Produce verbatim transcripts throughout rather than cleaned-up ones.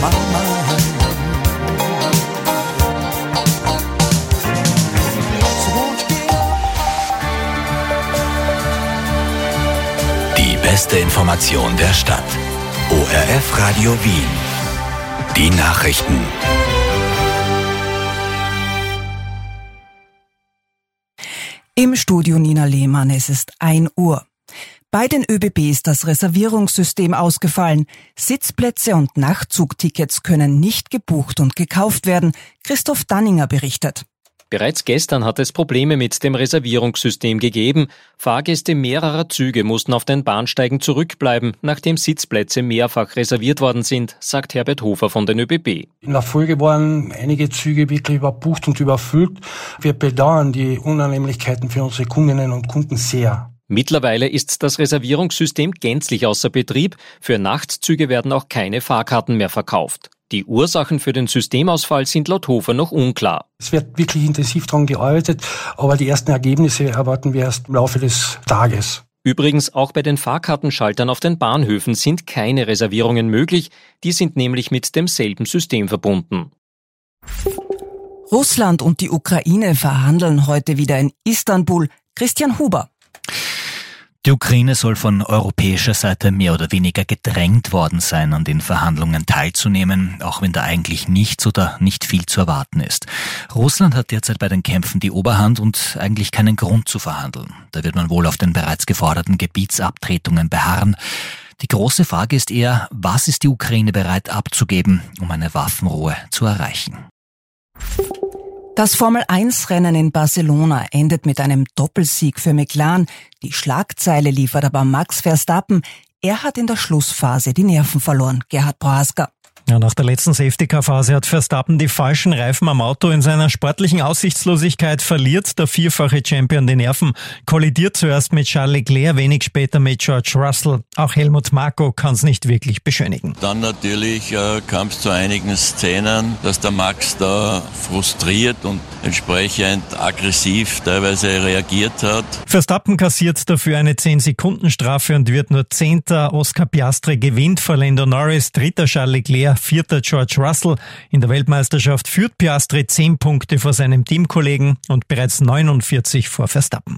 my mind. So won't you get up? Die beste Information der Stadt. O R F Radio Wien. Die Nachrichten. Im Studio Nina Lehmann, es ist ein Uhr. Bei den ÖBB ist das Reservierungssystem ausgefallen. Sitzplätze und Nachtzugtickets können nicht gebucht und gekauft werden. Christoph Danninger berichtet. Bereits gestern hat es Probleme mit dem Reservierungssystem gegeben. Fahrgäste mehrerer Züge mussten auf den Bahnsteigen zurückbleiben, nachdem Sitzplätze mehrfach reserviert worden sind, sagt Herbert Hofer von den ÖBB. In der Folge waren einige Züge wirklich überbucht und überfüllt. Wir bedauern die Unannehmlichkeiten für unsere Kundinnen und Kunden sehr. Mittlerweile ist das Reservierungssystem gänzlich außer Betrieb. Für Nachtzüge werden auch keine Fahrkarten mehr verkauft. Die Ursachen für den Systemausfall sind laut Hofer noch unklar. Es wird wirklich intensiv daran gearbeitet, aber die ersten Ergebnisse erwarten wir erst im Laufe des Tages. Übrigens, auch bei den Fahrkartenschaltern auf den Bahnhöfen sind keine Reservierungen möglich. Die sind nämlich mit demselben System verbunden. Russland und die Ukraine verhandeln heute wieder in Istanbul. Christian Huber. Die Ukraine soll von europäischer Seite mehr oder weniger gedrängt worden sein, an den Verhandlungen teilzunehmen, auch wenn da eigentlich nichts oder nicht viel zu erwarten ist. Russland hat derzeit bei den Kämpfen die Oberhand und eigentlich keinen Grund zu verhandeln. Da wird man wohl auf den bereits geforderten Gebietsabtretungen beharren. Die große Frage ist eher, was ist die Ukraine bereit abzugeben, um eine Waffenruhe zu erreichen? Das Formel eins Rennen in Barcelona endet mit einem Doppelsieg für McLaren. Die Schlagzeile liefert aber Max Verstappen. Er hat in der Schlussphase die Nerven verloren. Gerhard Prohaska. Ja, nach der letzten Safety-Car-Phase hat Verstappen die falschen Reifen am Auto. In seiner sportlichen Aussichtslosigkeit verliert der vierfache Champion die Nerven, kollidiert zuerst mit Charles Leclerc, wenig später mit George Russell. Auch Helmut Marko kann es nicht wirklich beschönigen. Dann natürlich äh, kam es zu einigen Szenen, dass der Max da frustriert und entsprechend aggressiv teilweise reagiert hat. Verstappen kassiert dafür eine zehn-Sekunden-Strafe und wird nur Zehnter. Oscar Piastri gewinnt vor Lando Norris, dritter Charles Leclerc, vierter George Russell. In der Weltmeisterschaft führt Piastri zehn Punkte vor seinem Teamkollegen und bereits neunundvierzig vor Verstappen.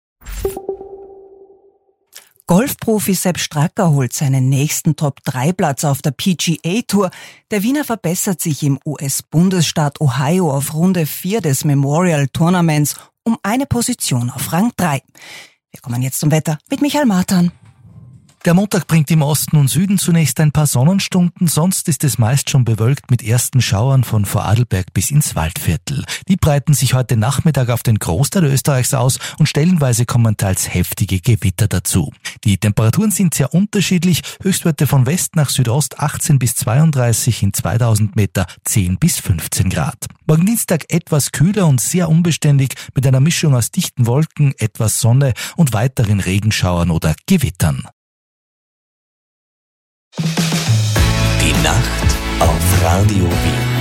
Golfprofi Sepp Stracker holt seinen nächsten Top drei Platz auf der P G A Tour. Der Wiener verbessert sich im U S-Bundesstaat Ohio auf Runde vier des Memorial Tournaments um eine Position auf Rang drei. Wir kommen jetzt zum Wetter mit Michael Martan. Der Montag bringt im Osten und Süden zunächst ein paar Sonnenstunden, sonst ist es meist schon bewölkt mit ersten Schauern von Vorarlberg bis ins Waldviertel. Die breiten sich heute Nachmittag auf den Großteil Österreichs aus und stellenweise kommen teils heftige Gewitter dazu. Die Temperaturen sind sehr unterschiedlich, Höchstwerte von West nach Südost achtzehn bis zweiunddreißig, in zweitausend Meter zehn bis fünfzehn Grad. Morgen Dienstag etwas kühler und sehr unbeständig mit einer Mischung aus dichten Wolken, etwas Sonne und weiteren Regenschauern oder Gewittern. Die Nacht auf Radio Wien.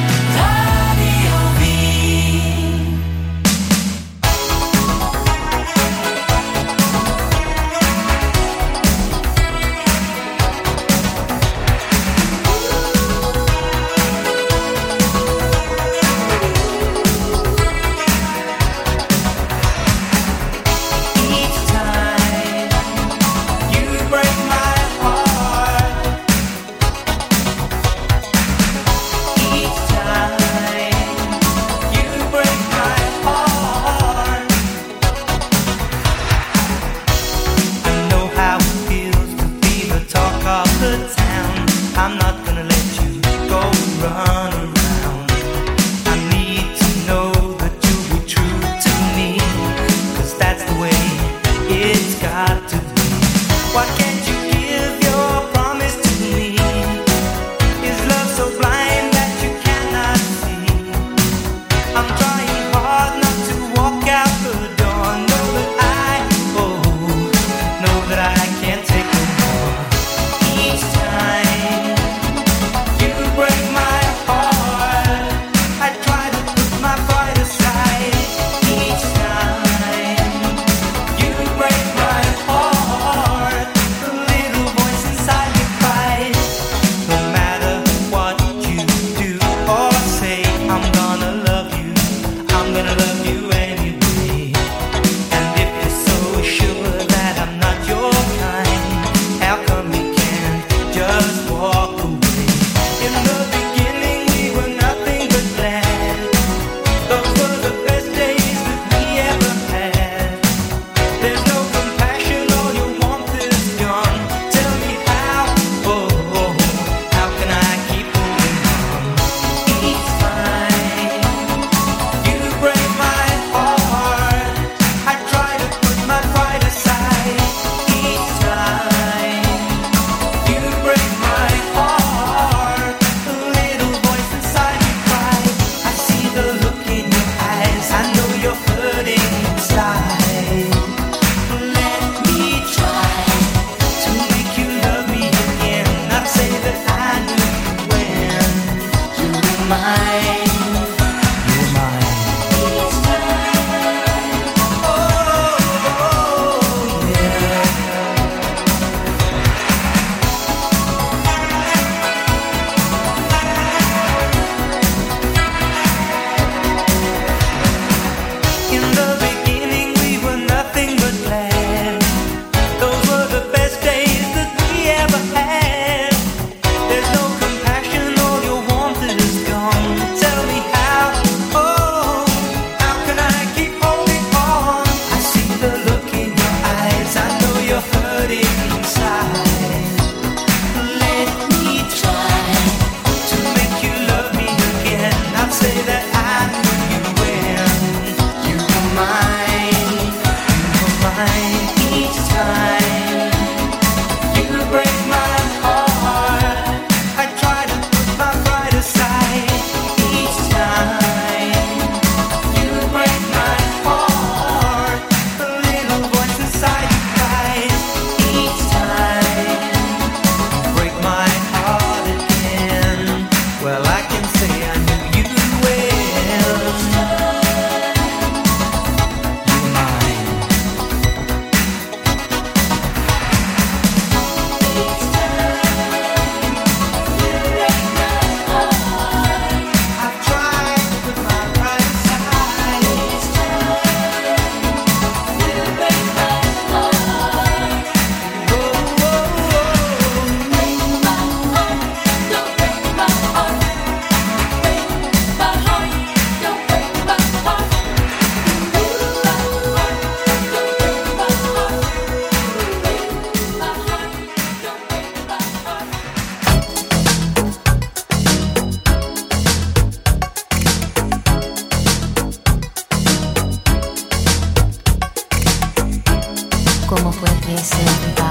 nadie se va.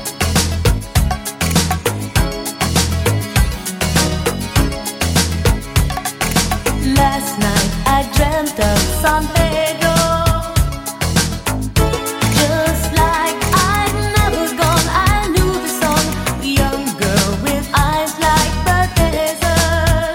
Last night I dreamt of San Pedro, just like I'd never gone. I knew the song, a young girl with eyes like the desert.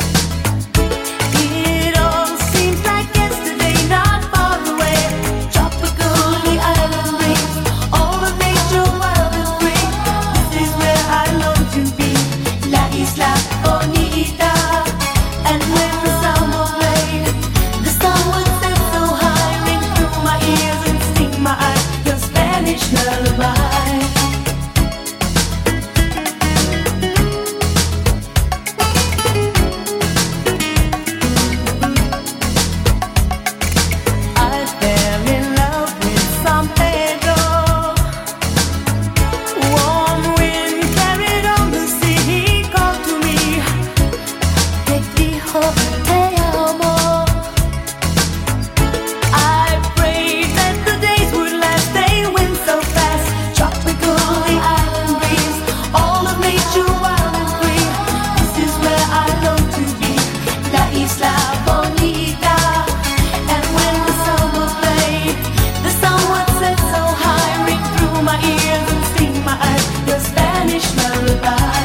It all seems like yesterday, not far away. Tropical, the island breeze, all of nature wild and free. This is where I long to be, La Isla Bonita. And when the summer played, the sun would set so high, ring through my ears and sting my eyes, your Spanish lullaby. I fell in love with San Pedro. Warm wind carried on the sea, he called to me. Te dijo te amo. I prayed that the days would last, they went so fast. Tropical, the island breeze, all of nature wild and free. This is where I long to be, La Isla Bonita. And when the summer played, the sun would set so high, ring through my ears and sting my eyes, your Spanish lullaby.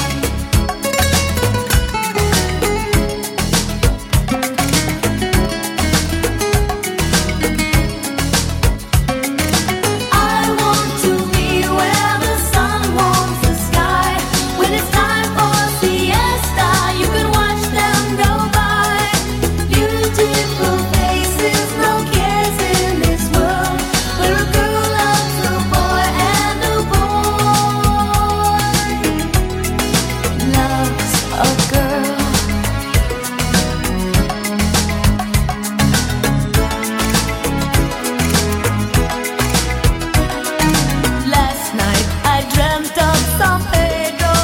I want to be where the sun warms the sky. When it's time for siesta, you can watch them go by. Beautiful faces, no cares in this world, where a girl loves a boy and a boy loves a girl. Last night I dreamt of San Pedro.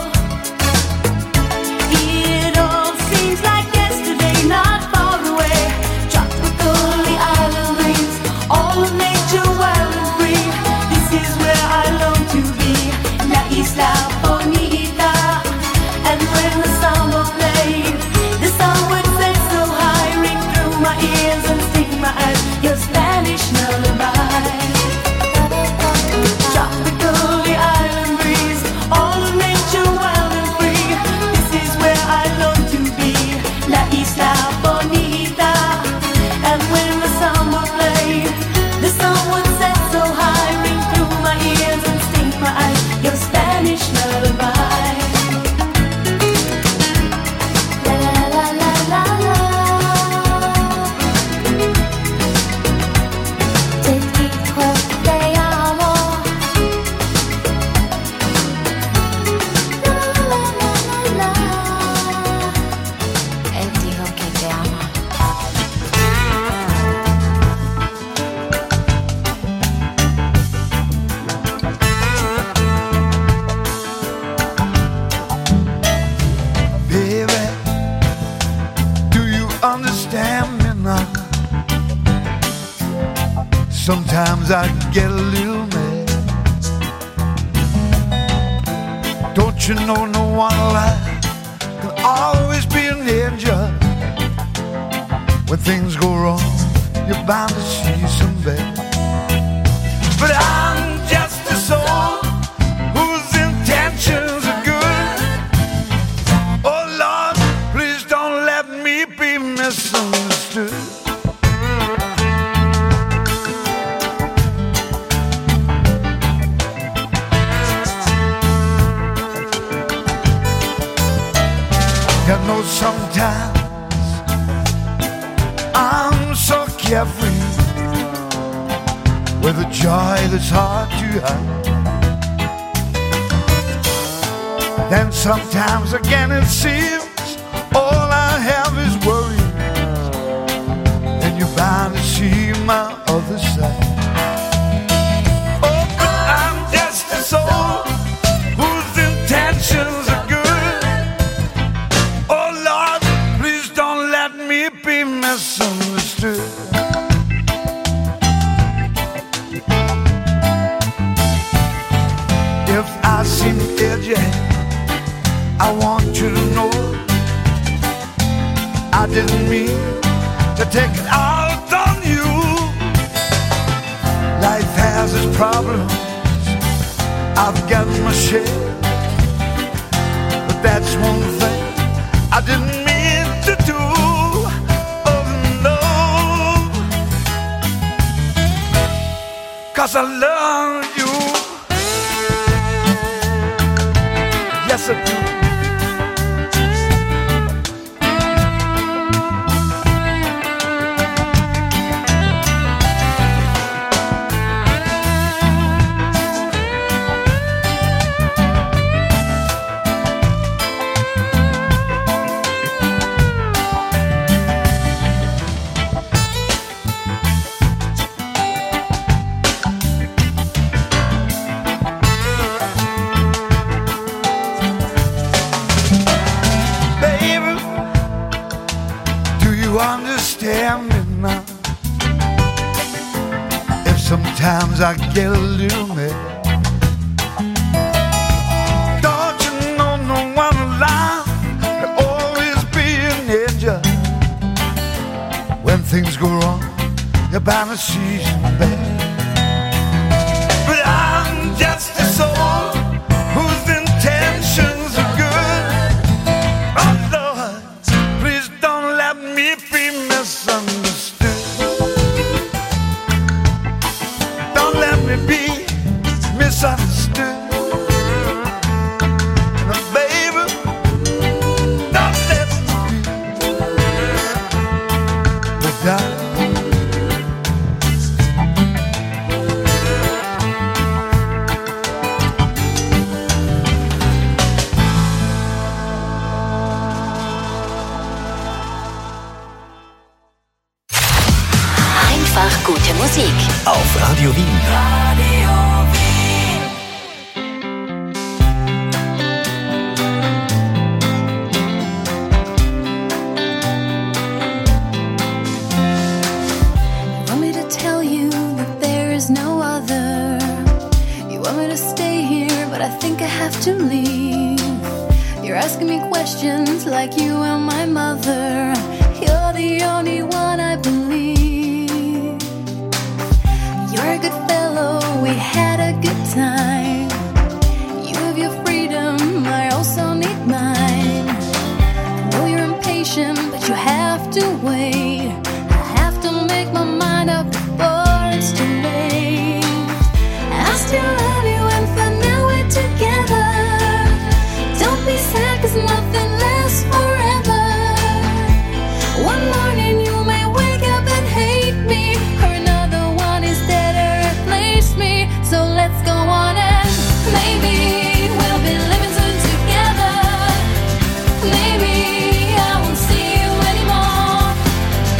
It all seems like yesterday, not far away. Tropical, the island breeze, all of nature wild and free. This is where I long to be, La Isla Bonita. And when the summer played, the sun would set so high, ring through my ears and sting my eyes, your Spanish lullaby. Tropical, the island breeze, all of nature wild and free. This is where I long to be, La Isla Bonita. And when the summer played, the sun would set so high, ring through my ears and sting my eyes, your Spanish lullaby. La la la la la la. Te dijo te amo. La la la la la. Él dijo que te ama. Baby, do you understand me now? Sometimes I get a little mad. Don't you know no one alive can always be an angel? When things go wrong, you're bound to see some bad. But I'm just a soul whose intentions are good. Oh Lord, please don't let me be misunderstood. You know sometimes I'm so carefree, with a joy that's hard to hide. Then sometimes again it seems all I have is worry, and you're bound to see my other side. Oh, but I'm just a soul whose intentions are good. Oh Lord, please don't let me be misunderstood. I want you to know I didn't mean to take it out on you. Life has its problems, I've got my share, but that's one thing I didn't mean to do. Oh no, 'cause I love you. Yes I do. Understand me now. If sometimes I get a little mad, don't you know no one alive can always be an angel. When things go wrong, you're bound to see some bad. But I'm just a soul whose intentions are good. Oh Lord, please don't let me be misunderstood. Don't let me be misunderstood. Now, baby, don't let me be without. Gute Musik auf Radio Wien. Radio You want me to tell you that there is no other. You want me to stay here, but I think I have to leave. You're asking me questions like you are my mother. You're the only one I believe. You're a good fellow, we had a good time. You have your freedom, I also need mine. I know you're impatient, but you have to wait. I have to make my mind up before it's too late. I still love you and for now we're together. Don't be sad 'cause nothing lasts forever. One morning you may wake up and hate me, or another one is there to replace me. So let's go on and maybe we'll be living soon together. Maybe I won't see you anymore.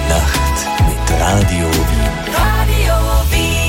Nacht mit Radio Wien. Radio Wien.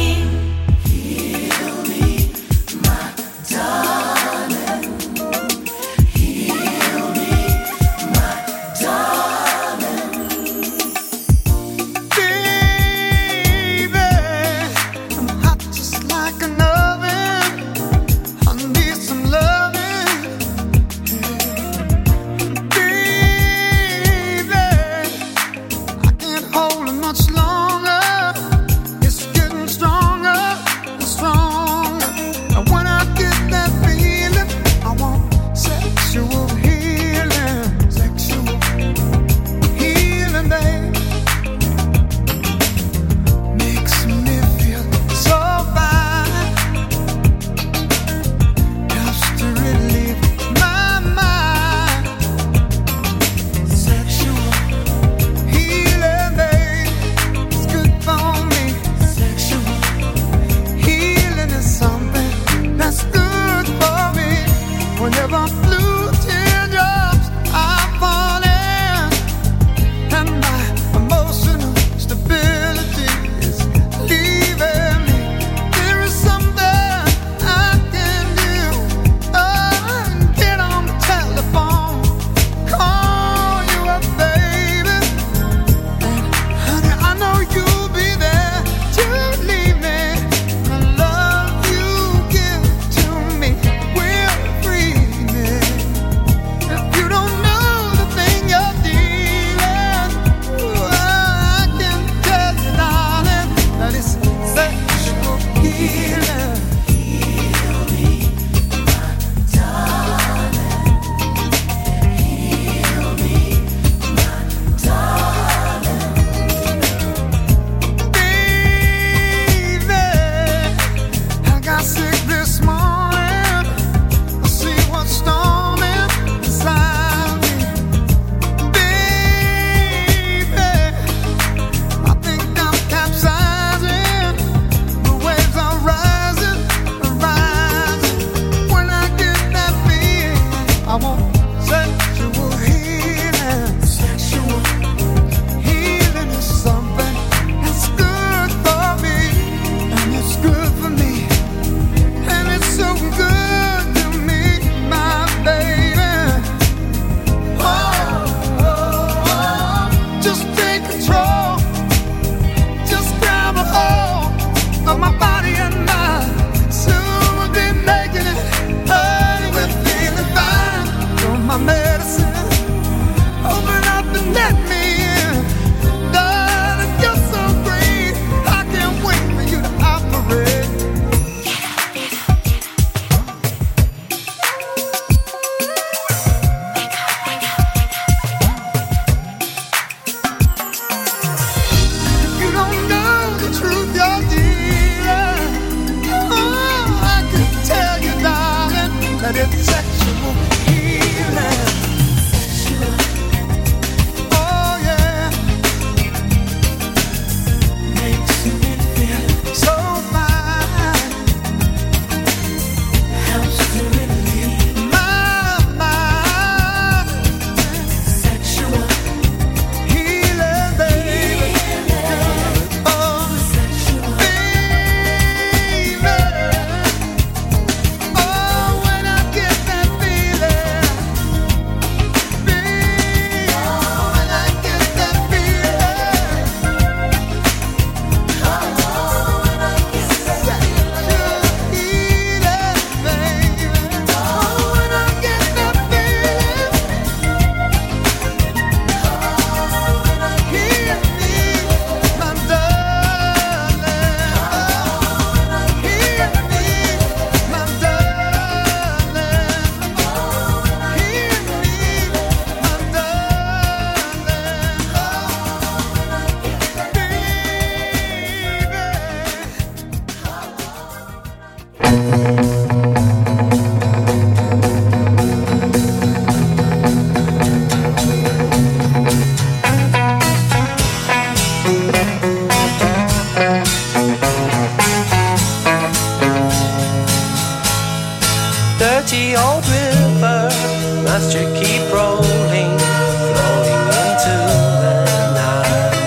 dirty old river, must you keep rolling, flowing into the night?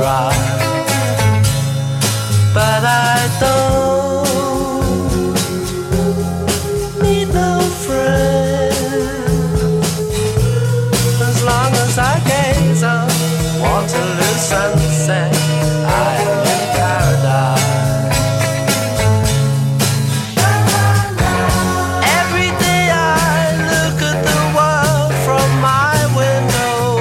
cry. But I don't need no friend as long as I gaze on Waterloo sunset. I am in paradise. Every day I look at the world from my window,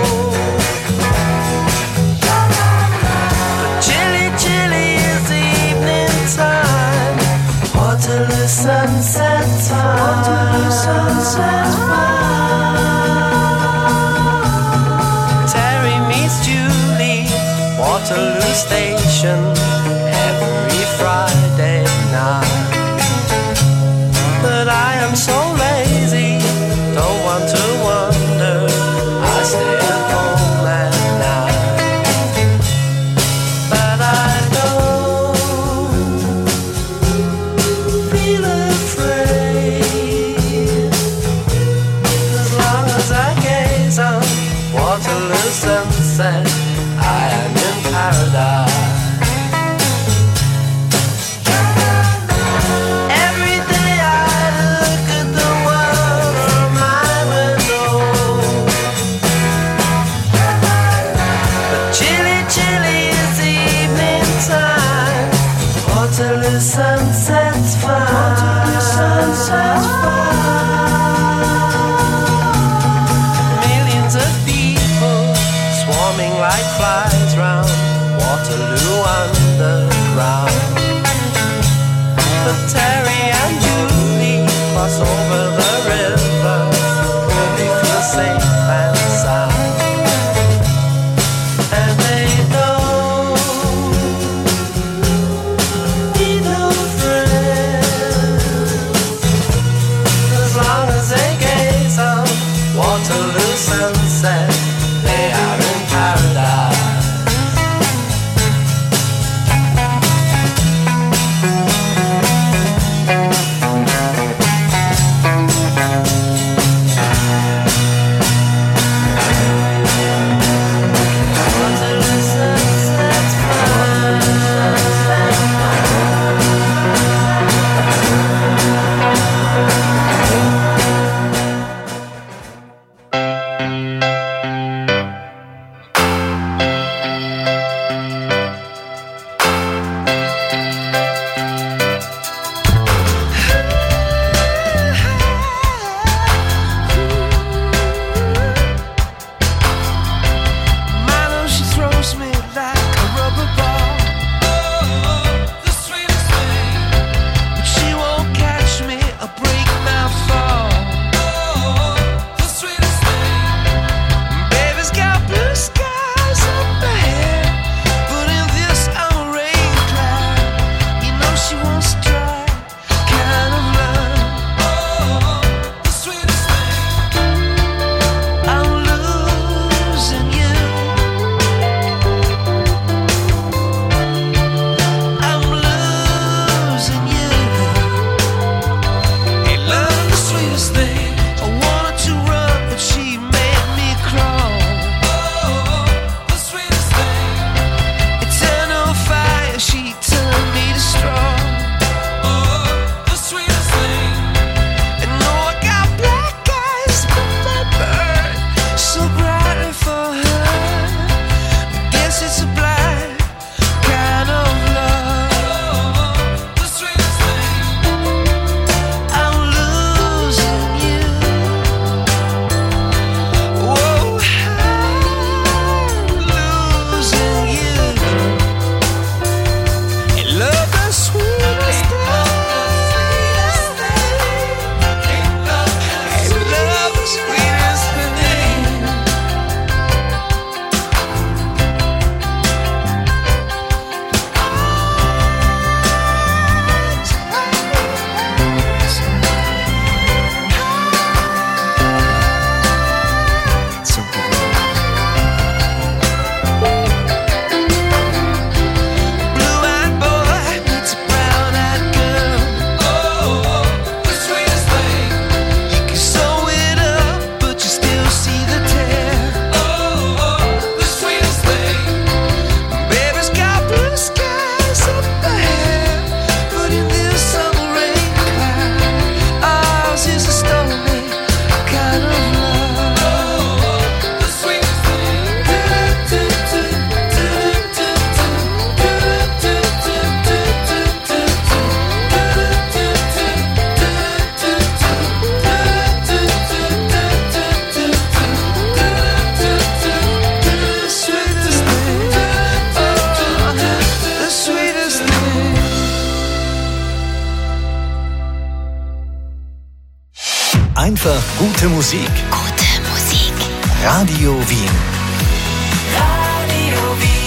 but chilly, chilly is the evening time. Waterloo sunset time. Waterloo sunset time. Terry meets Julie, Waterloo Station, every Friday night. But I am so lazy, don't want to wander. I stay at home at night. But I don't feel afraid as long as I gaze on Waterloo sunset. I am in paradise. Every day I look at the world from my window, but chilly, chilly is the evening time. Waterloo sunset's fine. Waterloo sunset's fine. Millions of people swarming like flies round Waterloo underground. But Terry and Julie cross over the river where they feel safe and sound. And they don't need no friends as long as they gaze on Waterloo sunset. They are in paradise. Einfach gute Musik. Gute Musik. Radio Wien. Radio Wien.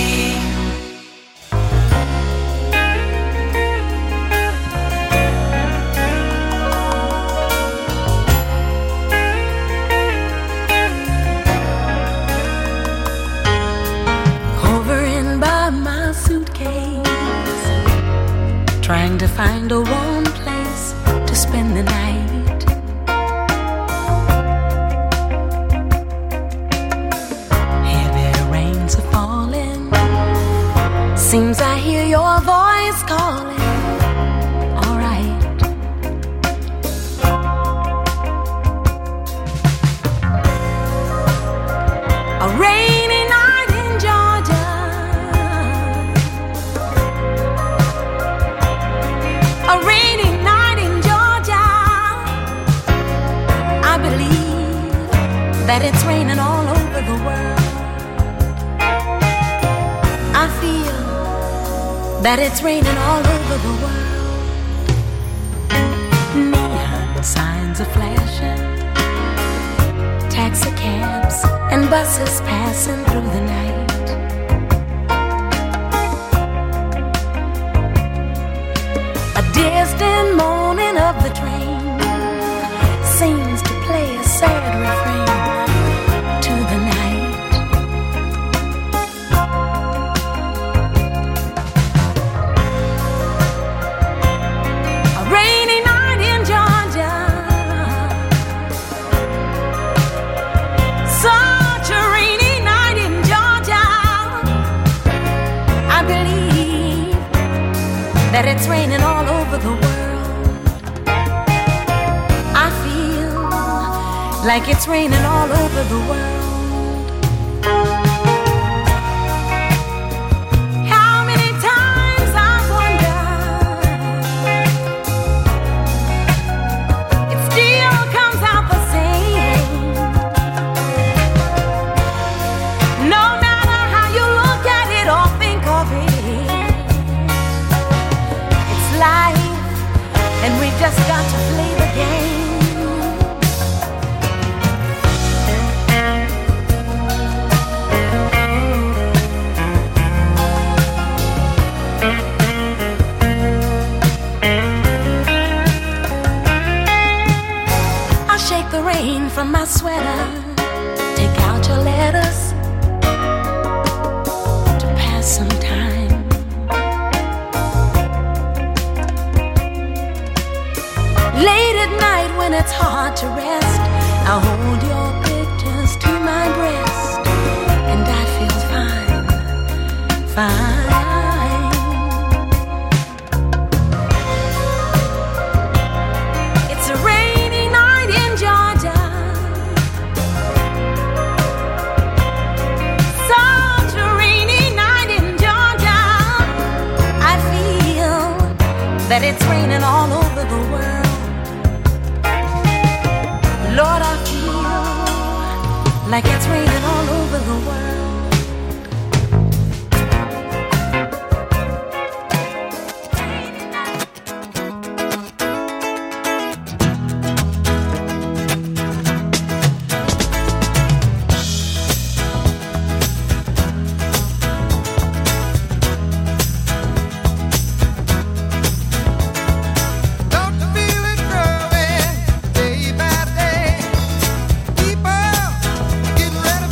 Hovering by my suitcase, trying to find a warm place to spend the night. Heavy rains are falling, seems I hear your voice calling. All right. A rainy night in Georgia, a rainy night in Georgia. I believe that it's raining all over the world. I feel that it's raining all over the world. Neon signs are flashing, taxi cabs and buses passing through the night. A distant moaning of the train seems to play a sad refrain to the night. A rainy night in Georgia, such a rainy night in Georgia. I believe that it's raining all over the world. I feel like it's raining all over the world. How many times I wonder, it still comes out the same. No matter how you look at it or think of it, it's life, and we just got to play the game. I'll shake the rain from my sweater, take out your letters to pass some time. Late at night when it's hard to rest, I'll hold your pictures to my breast, and I feel fine, fine. It's a rainy night in Georgia, such a rainy night in Georgia. I feel that it's raining all over the world. Lord, I feel like it's raining all over the world. Don't you feel it growing day by day? People are getting ready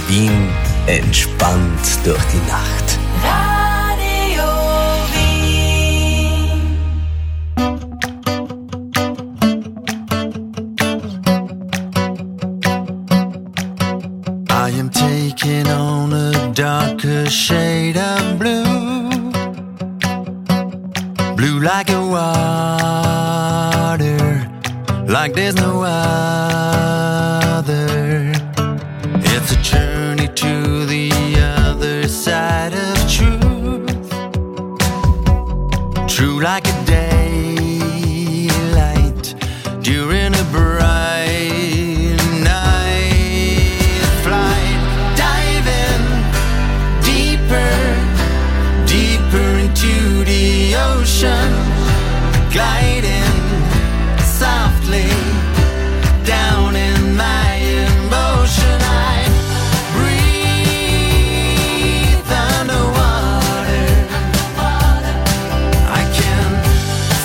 Wien entspannt durch die Nacht. Radio Wien. I am taking on a darker shade of blue, blue like a water, like there's no other. It's a journey to the other side of truth, true like a daylight during a bright night flight, diving deeper, deeper into the ocean, gliding softly down in my emotion. I breathe underwater. I can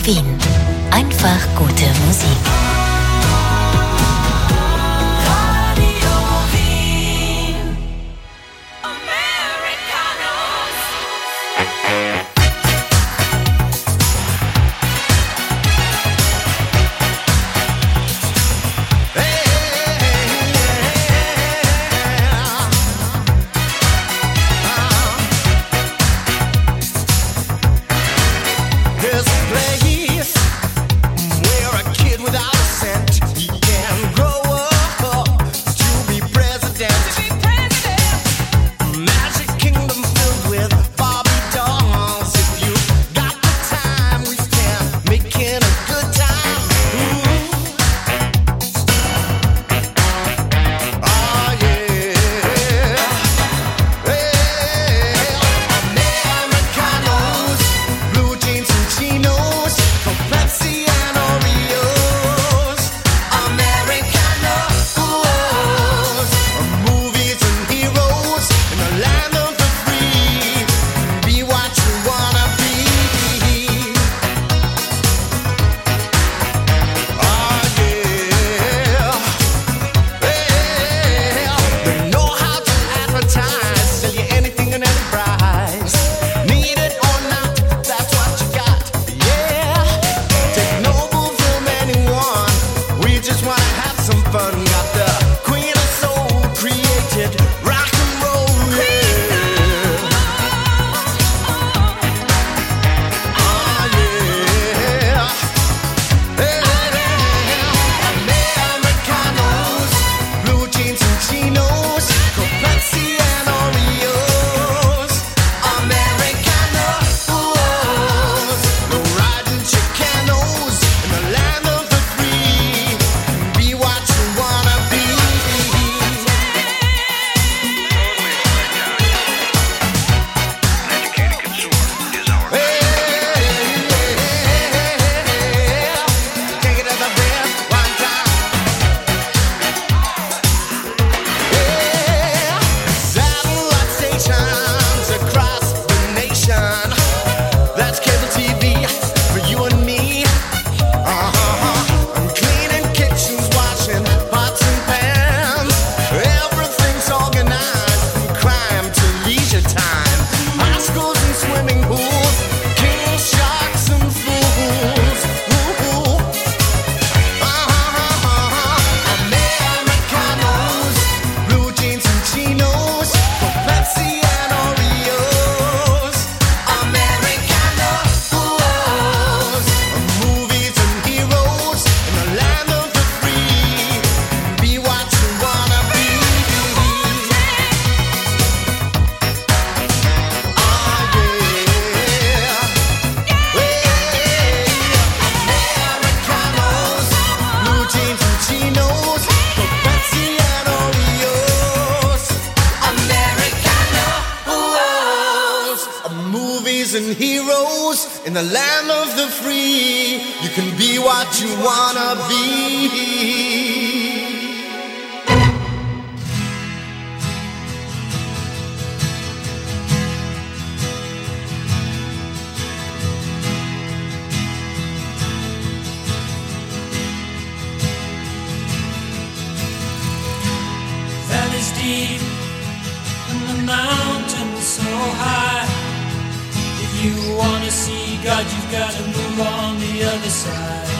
Wien. Einfach gute Musik. There's a place where a kid without a cent he can grow up to be president. Magic kingdom filled with Barbie dolls. If you got the time, we can make it a good time. Ooh. Oh yeah. Hey, Americanos, blue jeans and chinos, from Pepsi and Oreos. Americanos, movies and heroes in the land of the free. Be what you wanna be. Oh yeah. Hey, they know how to advertise, sell you anything and any price. Need it or not, that's what you got. Yeah, take no bull from anyone. We just wanna have some fun. Got the queen of soul created rock and roll. Yeah. Oh yeah. Hey, Americanos, blue jeans and chinos, Pepsi and Oreos. Americanos, no riding Chicanos in the land of the free. Be what you wanna be. Take it to the bed one time. Yeah, satellite stations across the nation. That's cable T V for you and me. Uh-huh. I'm cleaning kitchens, washing pots and pans. Everything's organized from crime to leisure time. High schools and swimming pools, king sharks and fools. Ooh. Uh-huh. Americanos, blue jeans and chinos, Pepsi and Oreos. Americanos, movies and heroes in the land of the free. Be what you wanna be. Oh yeah. Americanos, blue jeans and chinos, Pepsi and Oreos. Americanos, movies and heroes in the land of the free. You can be what you wanna be. Valleys deep and the mountains so high. If you wanna see God, you've got to move on the other side.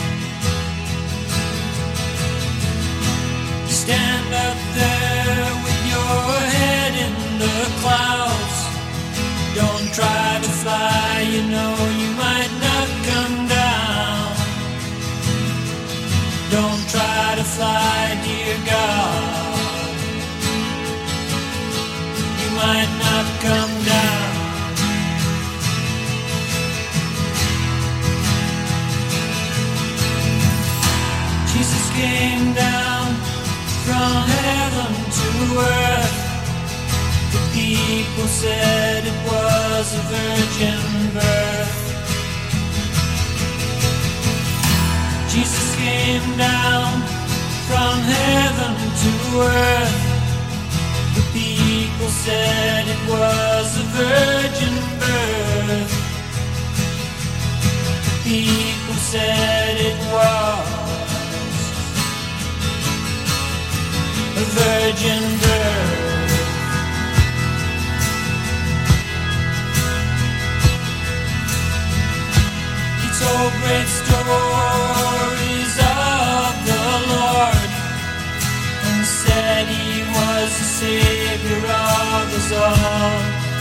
You stand up there with your head in the clouds. Don't try to fly, you know you might not come down. Don't try to fly, dear God. You might not come down. Jesus came down from heaven to earth. The people said it was a virgin birth. Jesus came down from heaven to earth. The people said it was a virgin birth. people said it was a virgin birth. He told great stories of the Lord and said he was the Savior of us all.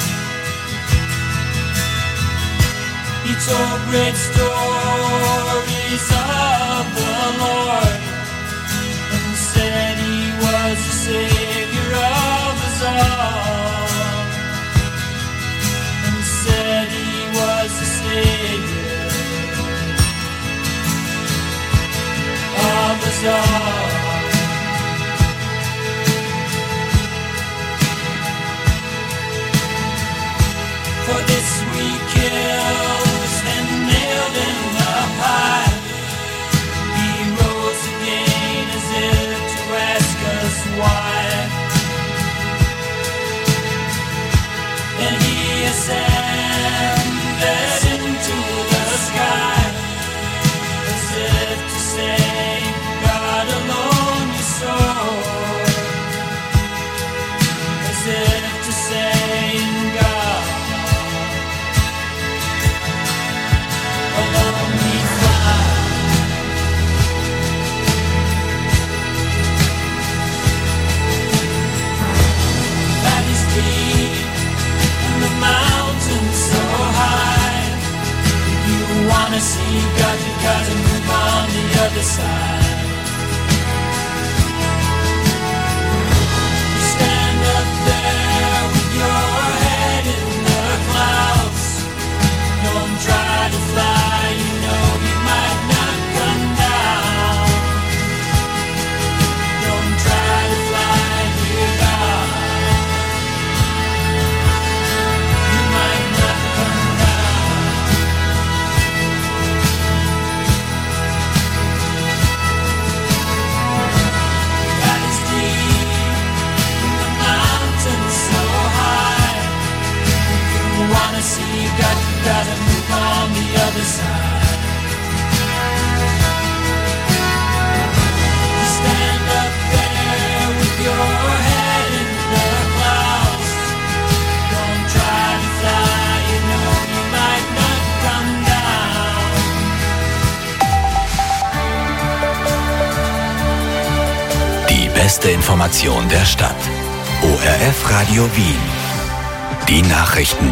He told great stories of the Lord and said he was the Savior of us all. And said he was the Savior of us all. For this we killed and nailed in the pile. He rose again as if to ask us why. And he ascended into the sky as if to say, God alone you saw. As if to say, God alone we fly. Valleys deep and the mountains so high. If you wanna see God, you gotta move on the other side. You stand up there with your head in the clouds. Don't try to fly, you know you might not come down. Don't try to fly, dear God. You might not come down. God is deep and the mountains so high. If you wanna see God, you gotta move on the other side. You stand up there with your head in the clouds. Don't try to fly, you know you might not come down. Die beste Information der Stadt. O R F Radio Wien. Die Nachrichten.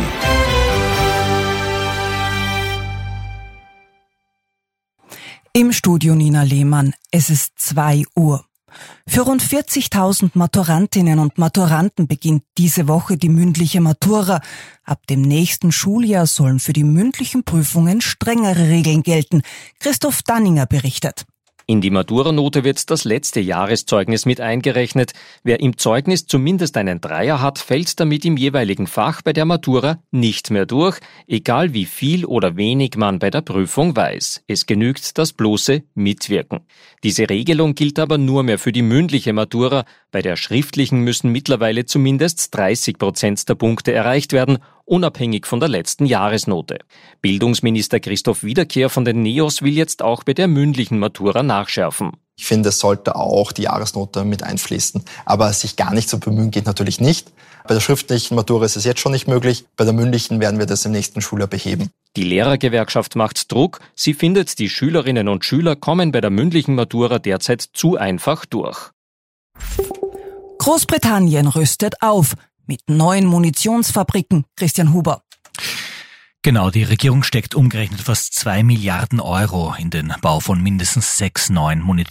Im Studio Nina Lehmann. Es ist zwei Uhr. Für rund vierzigtausend Maturantinnen und Maturanten beginnt diese Woche die mündliche Matura. Ab dem nächsten Schuljahr sollen für die mündlichen Prüfungen strengere Regeln gelten. Christoph Danninger berichtet. In die Maturanote wird das letzte Jahreszeugnis mit eingerechnet. Wer im Zeugnis zumindest einen Dreier hat, fällt damit im jeweiligen Fach bei der Matura nicht mehr durch, egal wie viel oder wenig man bei der Prüfung weiß. Es genügt das bloße Mitwirken. Diese Regelung gilt aber nur mehr für die mündliche Matura. Bei der schriftlichen müssen mittlerweile zumindest dreißig Prozent der Punkte erreicht werden, unabhängig von der letzten Jahresnote. Bildungsminister Christoph Wiederkehr von den NEOS will jetzt auch bei der mündlichen Matura nachschärfen. Ich finde, es sollte auch die Jahresnote mit einfließen. Aber sich gar nicht zu bemühen geht natürlich nicht. Bei der schriftlichen Matura ist es jetzt schon nicht möglich. Bei der mündlichen werden wir das im nächsten Schuljahr beheben. Die Lehrergewerkschaft macht Druck. Sie findet, die Schülerinnen und Schüler kommen bei der mündlichen Matura derzeit zu einfach durch. Großbritannien rüstet auf mit neuen Munitionsfabriken. Christian Huber. Genau, die Regierung steckt umgerechnet fast zwei Milliarden Euro in den Bau von mindestens sechs neuen